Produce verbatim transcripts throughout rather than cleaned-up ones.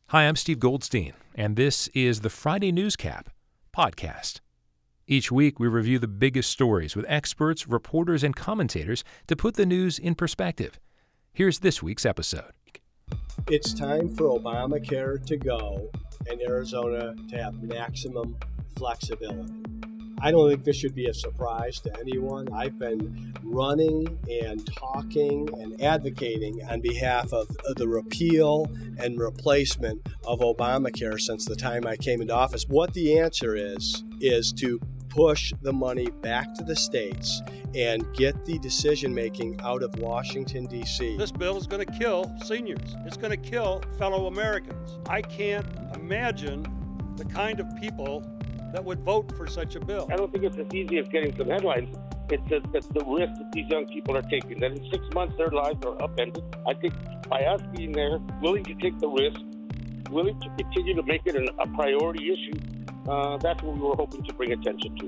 Hi, I'm Steve Goldstein, and this is the Friday Newscap podcast. Each week, we review the biggest stories with experts, reporters, and commentators to put the news in perspective. Here's this week's episode. It's time for Obamacare to go and Arizona to have maximum flexibility. I don't think this should be a surprise to anyone. I've been running and talking and advocating on behalf of the repeal and replacement of Obamacare since the time I came into office. What the answer is, is to push the money back to the states and get the decision-making out of Washington, D C This bill is going to kill seniors. It's going to kill fellow Americans. I can't imagine the kind of people that would vote for such a bill. I don't think it's as easy as getting some headlines. It's just that the risk that these young people are taking, that in six months their lives are upended. I think by us being there, willing to take the risk, willing to continue to make it an, a priority issue, uh, that's what we were hoping to bring attention to.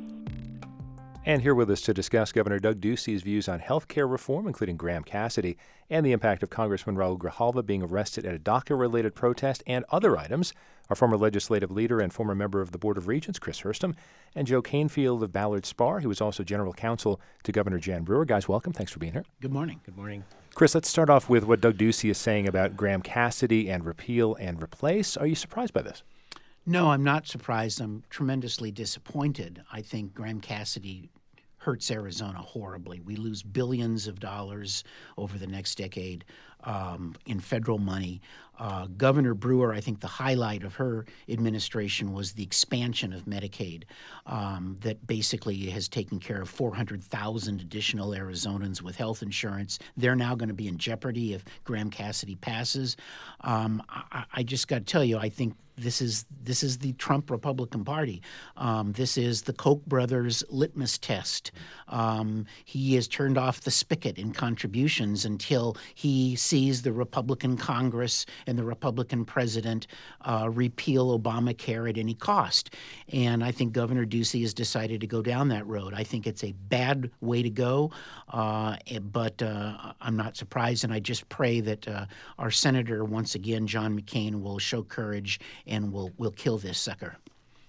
And here with us to discuss Governor Doug Ducey's views on health care reform, including Graham Cassidy, and the impact of Congressman Raul Grijalva being arrested at a DACA-related protest and other items, our former legislative leader and former member of the Board of Regents, Chris Hurston, and Joe Canfield of Ballard Spahr, who was also general counsel to Governor Jan Brewer. Guys, welcome. Thanks for being here. Good morning. Good morning. Chris, let's start off with what Doug Ducey is saying about Graham Cassidy and repeal and replace. Are you surprised by this? No, I'm not surprised. I'm tremendously disappointed. I think Graham Cassidy hurts Arizona horribly. We lose billions of dollars over the next decade um, in federal money. Uh, Governor Brewer, I think the highlight of her administration was the expansion of Medicaid um, that basically has taken care of four hundred thousand additional Arizonans with health insurance. They're now going to be in jeopardy if Graham Cassidy passes. Um, I, I just got to tell you, I think This is this is the Trump Republican Party. Um, this is the Koch brothers' litmus test. Um, he has turned off the spigot in contributions until he sees the Republican Congress and the Republican president uh, repeal Obamacare at any cost. And I think Governor Ducey has decided to go down that road. I think it's a bad way to go, uh, but uh, I'm not surprised, and I just pray that uh, our senator, once again, John McCain, will show courage and we'll we'll kill this sucker.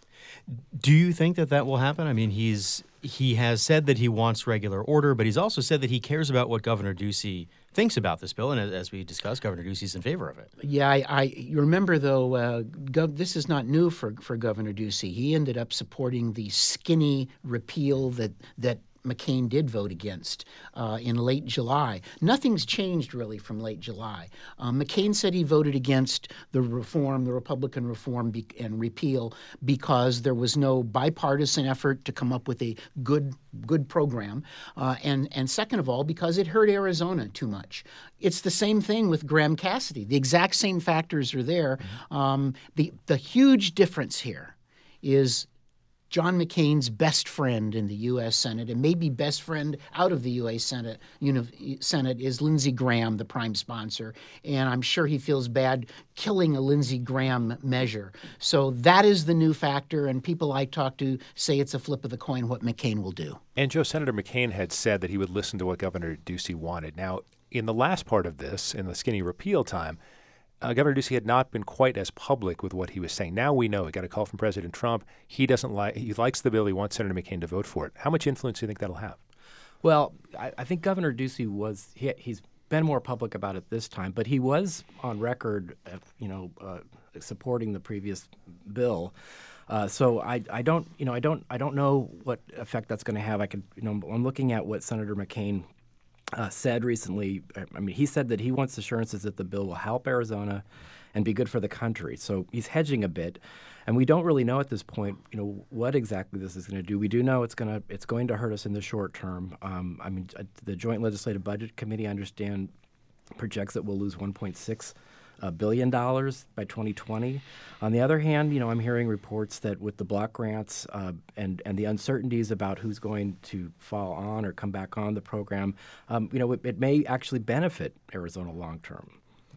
Do you think that that will happen? I mean, he's he has said that he wants regular order, but he's also said that he cares about what Governor Ducey thinks about this bill, and as we discussed, Governor Ducey's in favor of it. Yeah, I, I you remember though, uh, Gov, this is not new for for Governor Ducey. He ended up supporting the skinny repeal that that. McCain did vote against uh, in late July. Nothing's changed really from late July. Um, McCain said he voted against the reform, the Republican reform be- and repeal because there was no bipartisan effort to come up with a good good program. Uh, and, and second of all, because it hurt Arizona too much. It's the same thing with Graham Cassidy. The exact same factors are there. Um, the, the huge difference here is John McCain's best friend in the U S Senate, and maybe best friend out of the U S Senate, you know, Senate is Lindsey Graham, the prime sponsor, and I'm sure he feels bad killing a Lindsey Graham measure. So that is the new factor, and people I talk to say it's a flip of the coin what McCain will do. And Joe, Senator McCain had said that he would listen to what Governor Ducey wanted. Now, in the last part of this, in the skinny repeal time, Uh, Governor Ducey had not been quite as public with what he was saying. Now we know. He got a call from President Trump. He doesn't like. He likes the bill. He wants Senator McCain to vote for it. How much influence do you think that'll have? Well, I, I think Governor Ducey was he, he's been more public about it this time, but he was on record, uh, you know, uh, supporting the previous bill. Uh, so I, I don't, you know, I don't, I don't know what effect that's going to have. I can, you know, I'm looking at what Senator McCain Uh, said recently. I mean, he said that he wants assurances that the bill will help Arizona and be good for the country. So he's hedging a bit, and we don't really know at this point, you know, what exactly this is going to do. We do know it's going to it's going to hurt us in the short term. Um, I mean, the Joint Legislative Budget Committee, I understand, projects that we'll lose one point six a billion dollars by twenty twenty. On the other hand, you know, I'm hearing reports that with the block grants uh, and and the uncertainties about who's going to fall on or come back on the program, um, you know, it, it may actually benefit Arizona long term.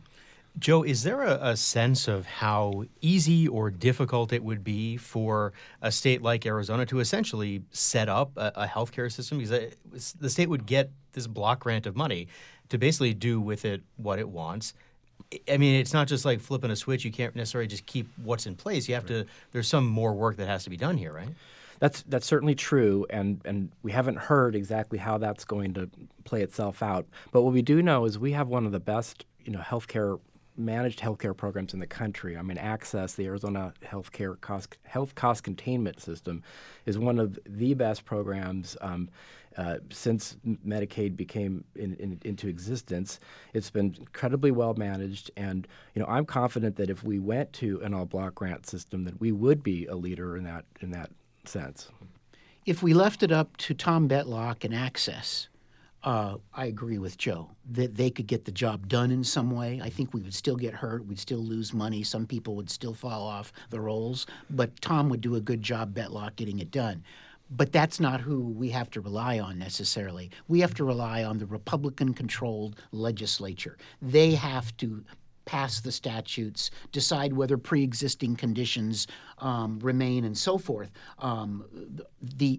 Joe, is there a, a sense of how easy or difficult it would be for a state like Arizona to essentially set up a, a healthcare system? Because the state would get this block grant of money to basically do with it what it wants. I mean, it's not just like flipping a switch. You can't necessarily just keep what's in place. You have to. There's some more work that has to be done here, right? That's that's certainly true, and, and we haven't heard exactly how that's going to play itself out. But what we do know is we have one of the best, you know, healthcare managed healthcare programs in the country. I mean, Access, the Arizona Healthcare Cost Health Cost Containment System, is one of the best programs um, uh, since Medicaid became in, in, into existence. It's been incredibly well managed, and you know, I'm confident that if we went to an all-block grant system, that we would be a leader in that in that sense. If we left it up to Tom Betlock and Access, uh, I agree with Joe that they could get the job done in some way. I think we would still get hurt. We'd still lose money. Some people would still fall off the rolls. But Tom would do a good job, Betlock, getting it done. But that's not who we have to rely on necessarily. We have to rely on the Republican-controlled legislature. They have to pass the statutes, decide whether pre-existing conditions um, remain, and so forth. Um, the,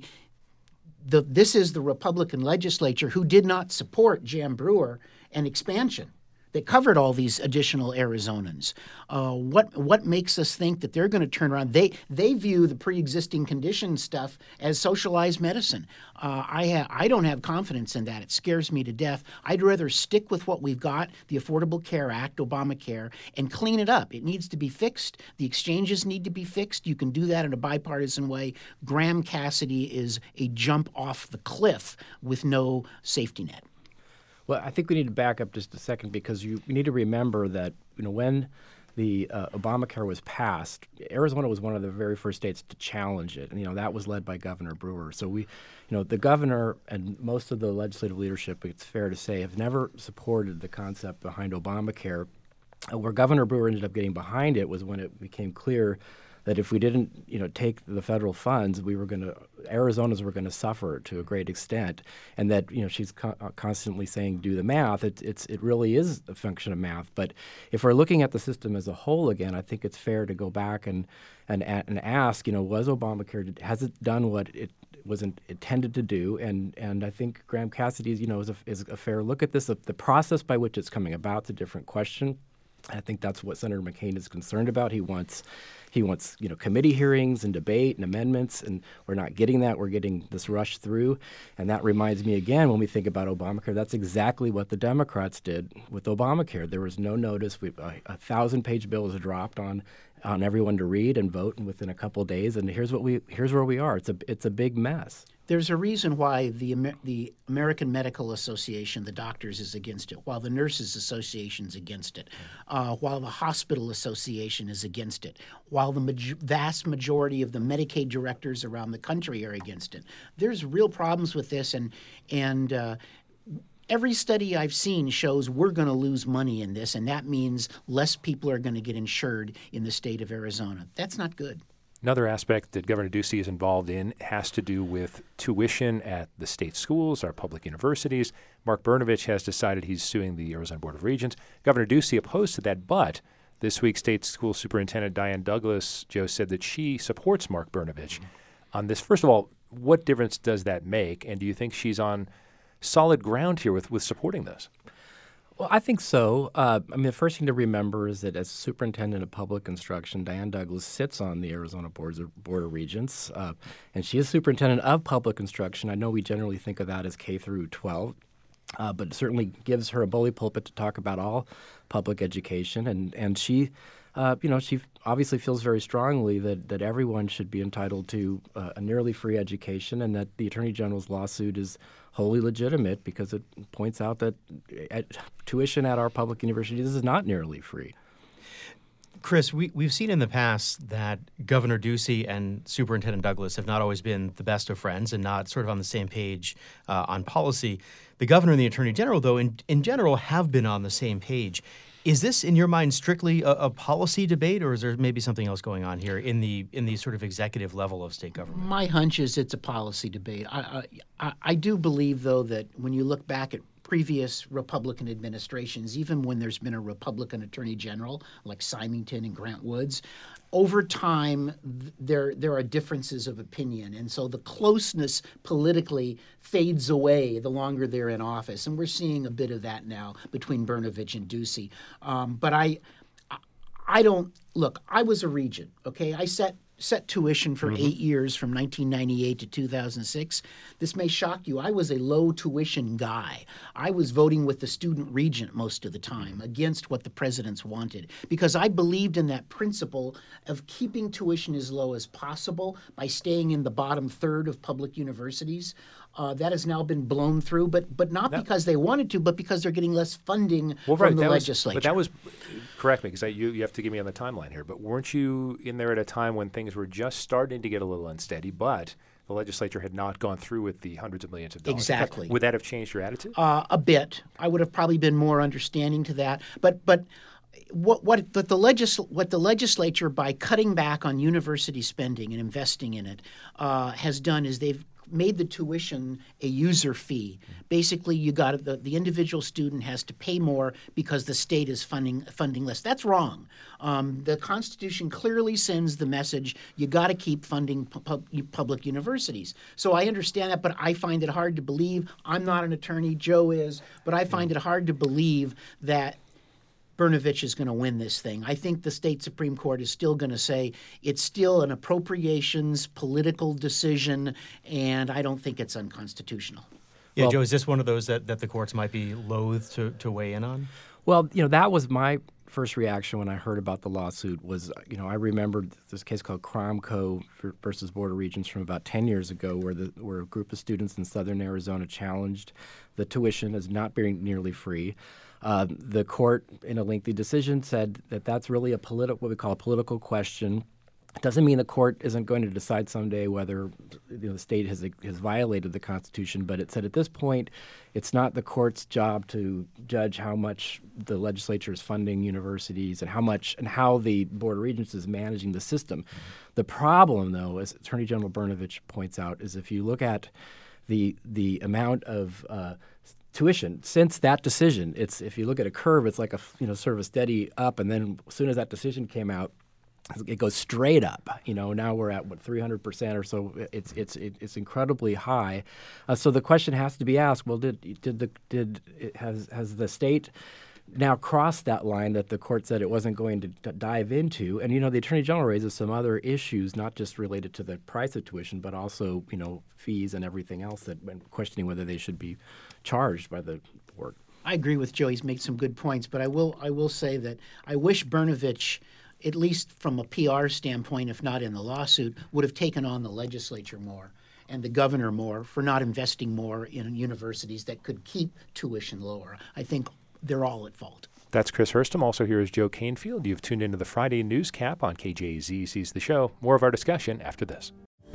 the this is the Republican legislature who did not support Jan Brewer and expansion that covered all these additional Arizonans. Uh, what what makes us think that they're going to turn around? They they view the pre-existing condition stuff as socialized medicine. Uh, I ha- I don't have confidence in that. It scares me to death. I'd rather stick with what we've got, the Affordable Care Act, Obamacare, and clean it up. It needs to be fixed. The exchanges need to be fixed. You can do that in a bipartisan way. Graham Cassidy is a jump off the cliff with no safety net. Well, I think we need to back up just a second because you, you need to remember that, you know, when the uh, Obamacare was passed, Arizona was one of the very first states to challenge it. And, you know, that was led by Governor Brewer. So we, you know, the governor and most of the legislative leadership, it's fair to say, have never supported the concept behind Obamacare. Uh, where Governor Brewer ended up getting behind it was when it became clear that if we didn't, you know, take the federal funds, we were going to, Arizonans were going to suffer to a great extent, and that, you know, she's co- constantly saying, do the math. It, it's it really is a function of math. But if we're looking at the system as a whole again, I think it's fair to go back and and and ask, you know, was Obamacare, has it done what it wasn't intended to do? And and I think Graham Cassidy's, you know, is a, is a fair look at this. The, the process by which it's coming about is a different question. I think that's what Senator McCain is concerned about. He wants, he wants, you know, committee hearings and debate and amendments, and we're not getting that. We're getting this rush through, and that reminds me again when we think about Obamacare. That's exactly what the Democrats did with Obamacare. There was no notice. We, a, a thousand-page bill was dropped on on everyone to read and vote, and within a couple of days, and here's what we here's where we are. It's a it's a big mess. There's a reason why the Amer- the American Medical Association, the doctors, is against it, while the Nurses Association is against it, uh, while the Hospital Association is against it, while the ma- vast majority of the Medicaid directors around the country are against it. There's real problems with this, and and uh, every study I've seen shows we're going to lose money in this, and that means less people are going to get insured in the state of Arizona. That's not good. Another aspect that Governor Ducey is involved in has to do with tuition at the state schools, our public universities. Mark Brnovich has decided he's suing the Arizona Board of Regents. Governor Ducey opposed to that, but this week State School Superintendent Diane Douglas, Joe, said that she supports Mark Brnovich mm-hmm. on this. First of all, what difference does that make, and do you think she's on solid ground here with, with supporting this? Well, I think so. Uh, I mean, the first thing to remember is that as superintendent of public instruction, Diane Douglas sits on the Arizona Board of, Board of Regents, uh, and she is superintendent of public instruction. I know we generally think of that as K through twelve, uh, but it certainly gives her a bully pulpit to talk about all public education, and and she, uh, you know, she obviously feels very strongly that that everyone should be entitled to uh, a nearly free education, and that the Attorney General's lawsuit is wholly legitimate because it points out that at, tuition at our public universities is not nearly free. Chris, we, we've seen in the past that Governor Ducey and Superintendent Douglas have not always been the best of friends and not sort of on the same page uh, on policy. The governor and the Attorney General, though, in, in general have been on the same page. Is this, in your mind, strictly a, a policy debate, or is there maybe something else going on here in the in the sort of executive level of state government? My hunch is it's a policy debate. I I, I do believe, though, that when you look back at previous Republican administrations, even when there's been a Republican attorney general like Symington and Grant Woods, over time th- there there are differences of opinion, and so the closeness politically fades away the longer they're in office, and we're seeing a bit of that now between Brnovich and Ducey. Um, but I, I don't look. I was a regent. Okay, I set. set tuition for mm-hmm. eight years from nineteen ninety-eight to two thousand six. This may shock you. I was a low tuition guy. I was voting with the student regent most of the time against what the presidents wanted because I believed in that principle of keeping tuition as low as possible by staying in the bottom third of public universities. Uh, that has now been blown through, but but not that, because they wanted to, but because they're getting less funding well, from right, the that legislature. Was, but that was, correct me, because you, you have to give me on the timeline here, but weren't you in there at a time when things were just starting to get a little unsteady, but the legislature had not gone through with the hundreds of millions of dollars? Exactly. Would that have changed your attitude? Uh, a bit. I would have probably been more understanding to that, but but. What what the, the legis- what the legislature, by cutting back on university spending and investing in it, uh, has done is they've made the tuition a user fee. Basically, you got the, the individual student has to pay more because the state is funding funding less. That's wrong. Um, the Constitution clearly sends the message you got to keep funding pu- public universities. So I understand that, but I find it hard to believe. I'm not an attorney. Joe is, but I find it hard to believe that Brnovich is going to win this thing. I think the state Supreme Court is still going to say it's still an appropriations political decision, and I don't think it's unconstitutional. Yeah, well, Joe, is this one of those that, that the courts might be loath to, to weigh in on? Well, you know, that was my first reaction when I heard about the lawsuit was, you know, I remembered this case called Cromco versus Board of Regents from about ten years ago where the where a group of students in southern Arizona challenged the tuition as not being nearly free. Uh, the court, in a lengthy decision, said that that's really a politi- what we call a political question. It doesn't mean the court isn't going to decide someday whether you know, the state has has violated the Constitution, but it said at this point it's not the court's job to judge how much the legislature is funding universities and how much and how the Board of Regents is managing the system. The problem, though, as Attorney General Brnovich points out, is if you look at the the amount of uh, tuition since that decision, it's if you look at a curve, it's like a you know sort of a steady up, and then as soon as that decision came out, it goes straight up. You know, now we're at what three hundred percent or so. It's it's it's incredibly high. Uh, so the question has to be asked: well, did did the did it, has has the state now crossed that line that the court said it wasn't going to d- dive into? And you know, the Attorney General raises some other issues, not just related to the price of tuition, but also you know fees and everything else that and questioning whether they should be charged by the board. I agree with Joe. He's made some good points, but I will I will say that I wish Brnovich, at least from a P R standpoint, if not in the lawsuit, would have taken on the legislature more and the governor more for not investing more in universities that could keep tuition lower. I think they're all at fault. That's Chris Hurstum. Also here is Joe Canfield. You've tuned into the Friday Newscap on K J Z C's The Show. More of our discussion after this.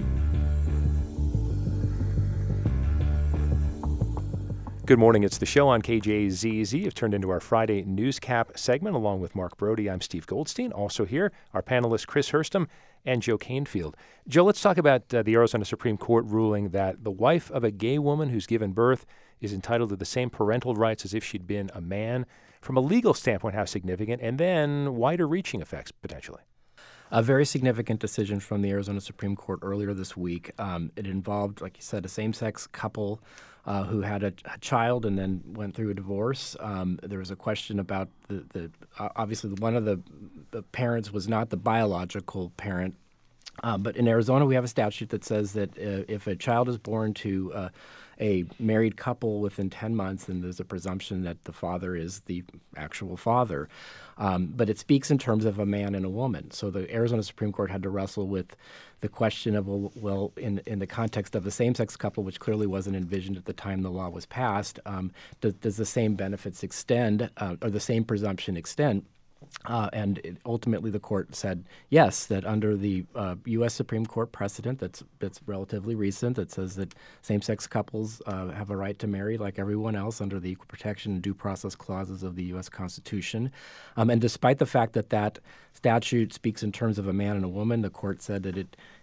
Good morning. It's The Show on K J Z Z. You've turned into our Friday Newscap segment along with Mark Brody. I'm Steve Goldstein. Also here, our panelists Chris Hurstum and Joe Canfield. Joe, let's talk about uh, the Arizona Supreme Court ruling that the wife of a gay woman who's given birth is entitled to the same parental rights as if she'd been a man. From a legal standpoint, how significant? And then wider-reaching effects, potentially. A very significant decision from the Arizona Supreme Court earlier this week. Um, it involved, like you said, a same-sex couple uh, who had a, a child and then went through a divorce. Um, there was a question about the, the uh, obviously one of the, the parents was not the biological parent. Uh, but in Arizona, we have a statute that says that uh, if a child is born to uh, a married couple within ten months, then there's a presumption that the father is the actual father. Um, but it speaks in terms of a man and a woman. So the Arizona Supreme Court had to wrestle with the question of, well, well in, in the context of a same-sex couple, which clearly wasn't envisioned at the time the law was passed, um, does, does the same benefits extend uh, or the same presumption extend? Uh, and it, ultimately, the court said yes, that under the uh, U S Supreme Court precedent that's that's relatively recent, that says that same-sex couples uh, have a right to marry like everyone else under the equal protection and due process clauses of the U S Constitution. Um, and despite the fact that that statute speaks in terms of a man and a woman, the court said that it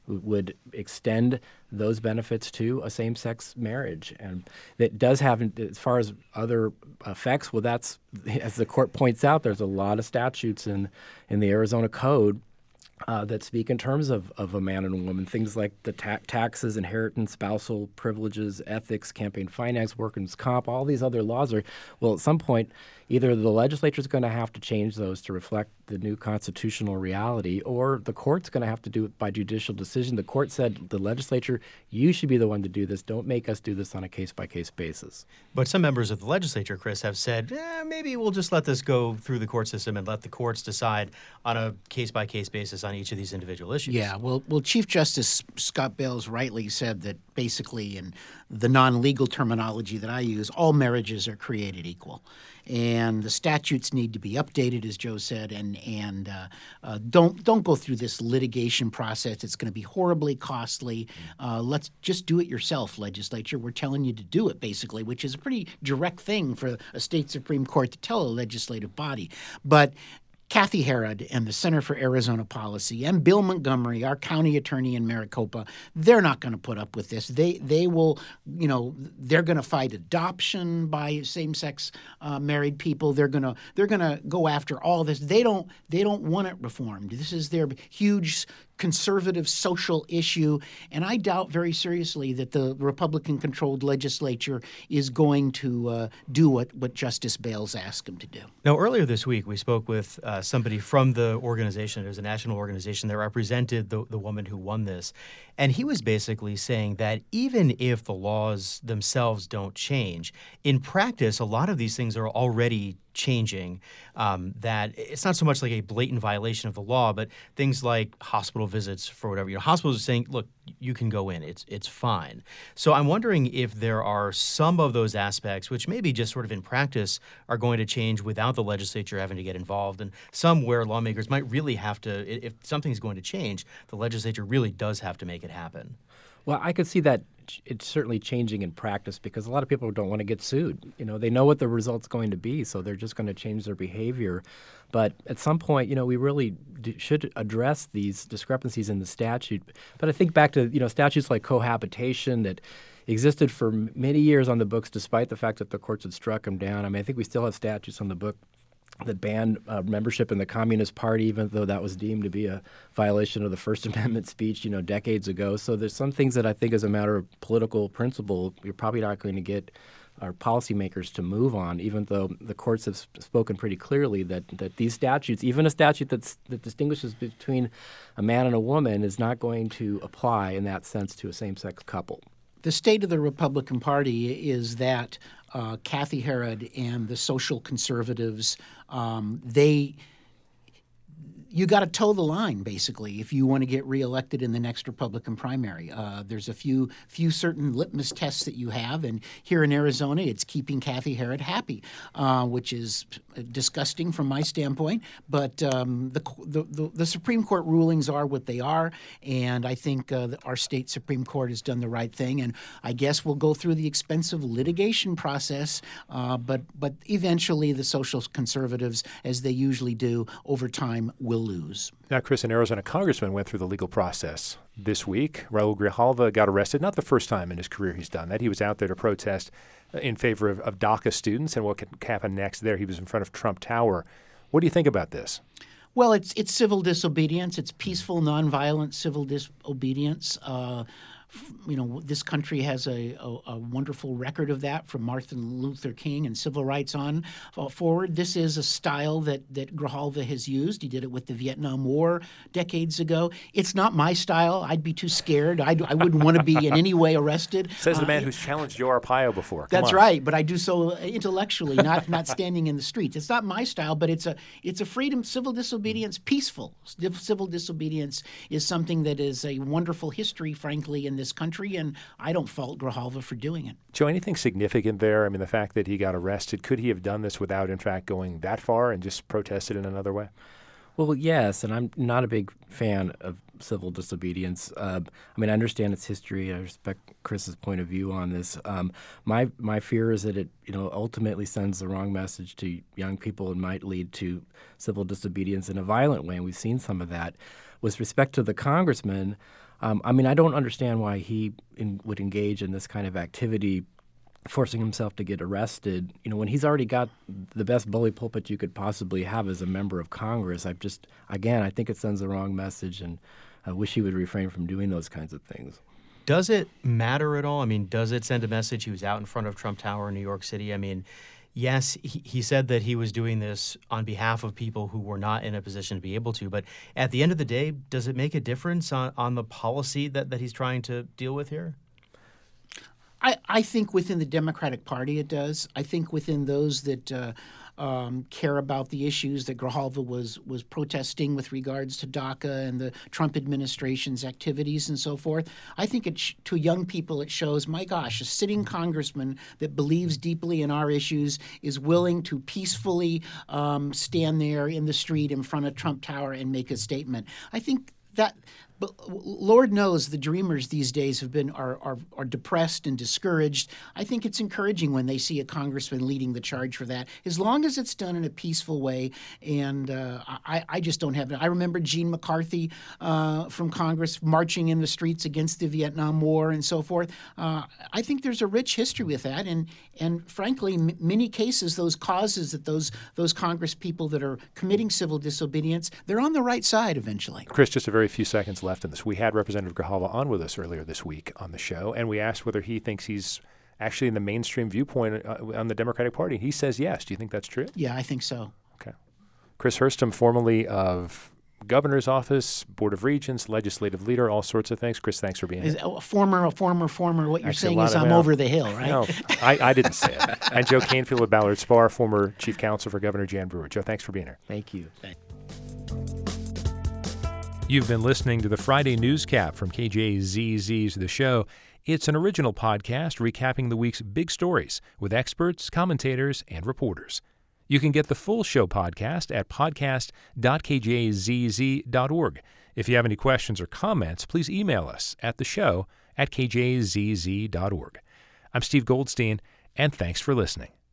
would extend those benefits to a same-sex marriage. And that does have, as far as other effects, well, that's, as the court points out, there's a lot of statutes in, in the Arizona Code Uh, that speak in terms of, of a man and a woman, things like the ta- taxes, inheritance, spousal privileges, ethics, campaign finance, workers' comp, all these other laws are, well, at some point, either the legislature is going to have to change those to reflect the new constitutional reality, or the court's going to have to do it by judicial decision. The court said, the legislature, you should be the one to do this. Don't make us do this on a case-by-case basis. But some members of the legislature, Chris, have said, eh, maybe we'll just let this go through the court system and let the courts decide on a case-by-case basis on each of these individual issues. Yeah, well, well, Chief Justice Scott Bales rightly said that basically, in the non-legal terminology that I use, all marriages are created equal. And the statutes need to be updated, as Joe said, and and uh, uh, don't don't go through this litigation process. It's going to be horribly costly. Uh, let's just do it yourself, legislature. We're telling you to do it, basically, which is a pretty direct thing for a state Supreme Court to tell a legislative body. But Kathy Herod and the Center for Arizona Policy and Bill Montgomery, our county attorney in Maricopa, they're not going to put up with this. They they will, you know, they're going to fight adoption by same-sex uh, married people. They're going to they're going to go after all this. They don't they don't want it reformed. This is their huge conservative social issue, and I doubt very seriously that the Republican-controlled legislature is going to uh, do what, what Justice Bales asked them to do. Now, earlier this week, we spoke with uh, somebody from the organization. There's a national organization that represented the, the woman who won this, and he was basically saying that even if the laws themselves don't change, in practice, a lot of these things are already changing, um, that it's not so much like a blatant violation of the law, but things like hospital visits for whatever. You know, hospitals are saying, look, you can go in. It's it's fine. So I'm wondering if there are some of those aspects which maybe just sort of in practice are going to change without the legislature having to get involved, and some where lawmakers might really have to, if something's going to change, the legislature really does have to make it happen. Well, I could see that it's certainly changing in practice because a lot of people don't want to get sued. You know, they know what the result's going to be, so they're just going to change their behavior. But at some point, you know, we really do, should address these discrepancies in the statute. But I think back to, you know, statutes like cohabitation that existed for many years on the books despite the fact that the courts had struck them down. I mean, I think we still have statutes on the book that banned uh, membership in the Communist Party, even though that was deemed to be a violation of the First Amendment speech, you know, decades ago. So there's some things that I think as a matter of political principle, you're probably not going to get our policymakers to move on, even though the courts have sp- spoken pretty clearly that, that these statutes, even a statute that's, that distinguishes between a man and a woman, is not going to apply in that sense to a same-sex couple. The state of the Republican Party is that uh, Kathy Herod and the social conservatives, um, they you got to toe the line, basically, if you want to get reelected in the next Republican primary. Uh, there's a few few certain litmus tests that you have, and here in Arizona, it's keeping Kathy Herod happy, uh, which is disgusting from my standpoint. But um, the, the, the the Supreme Court rulings are what they are, and I think uh, that our state Supreme Court has done the right thing. And I guess we'll go through the expensive litigation process, uh, but but eventually the social conservatives, as they usually do over time, will lose. Now, Chris, an Arizona congressman went through the legal process this week. Raul Grijalva got arrested. Not the first time in his career he's done that. He was out there to protest in favor of, of DACA students and what could happen next there. He was in front of Trump Tower. What do you think about this? Well, it's it's civil disobedience. It's peaceful, nonviolent civil disobedience. Uh, You know, this country has a, a, a wonderful record of that from Martin Luther King and civil rights on uh, forward. This is a style that, that Grijalva has used. He did it with the Vietnam War decades ago. It's not my style. I'd be too scared. I'd, I wouldn't want to be in any way arrested. Says the man uh, who's challenged Joe Arpaio before. Come That's on. right, but I do so intellectually, not not standing in the streets. It's not my style, but it's a it's a freedom, civil disobedience, peaceful civil disobedience is something that is a wonderful history, frankly, in this country, and I don't fault Grijalva for doing it. Joe, anything significant there? I mean, the fact that he got arrested, could he have done this without, in fact, going that far and just protested in another way? Well, yes, and I'm not a big fan of civil disobedience. Uh, I mean, I understand its history. I respect Chris's point of view on this. Um, my my fear is that it, you know, ultimately sends the wrong message to young people and might lead to civil disobedience in a violent way, and we've seen some of that. With respect to the congressman, Um, I mean, I don't understand why he in, would engage in this kind of activity, forcing himself to get arrested. You know, when he's already got the best bully pulpit you could possibly have as a member of Congress. I just, again, I think it sends the wrong message, and I wish he would refrain from doing those kinds of things. Does it matter at all? I mean, does it send a message? He was out in front of Trump Tower in New York City. I mean, yes, he, he said that he was doing this on behalf of people who were not in a position to be able to. But at the end of the day, does it make a difference on, on the policy that, that he's trying to deal with here? I, I think within the Democratic Party it does. I think within those that uh, um, care about the issues that Grijalva was was protesting with regards to DACA and the Trump administration's activities and so forth, I think it sh- to young people it shows, my gosh, a sitting congressman that believes deeply in our issues is willing to peacefully um, stand there in the street in front of Trump Tower and make a statement. I think that... But Lord knows the dreamers these days have been are, are are depressed and discouraged. I think it's encouraging when they see a congressman leading the charge for that, as long as it's done in a peaceful way. And uh, I, I just don't have it. I remember Gene McCarthy uh, from Congress marching in the streets against the Vietnam War and so forth. Uh, I think there's a rich history with that, and and frankly, in many cases, those causes that those those Congress people that are committing civil disobedience, they're on the right side eventually. Chris, just a very few seconds left in this. We had Representative Grijalva on with us earlier this week on the show, and we asked whether he thinks he's actually in the mainstream viewpoint uh, on the Democratic Party. He says yes. Do you think that's true? Yeah, I think so. Okay. Chris Hurstum, formerly of Governor's Office, Board of Regents, legislative leader, all sorts of things. Chris, thanks for being Is, here. A former, a former, former. What you're Actually, saying is I'm now. over the hill, right? No, I, I didn't say it. And Joe Canfield of Ballard Spahr, former chief counsel for Governor Jan Brewer. Joe, thanks for being here. Thank you. Thanks. You've been listening to the Friday Newscap from K J Z Z's The Show. It's an original podcast recapping the week's big stories with experts, commentators, and reporters. You can get the full show podcast at podcast dot k j z z dot org. If you have any questions or comments, please email us at the show at k j z z dot org. I'm Steve Goldstein, and thanks for listening.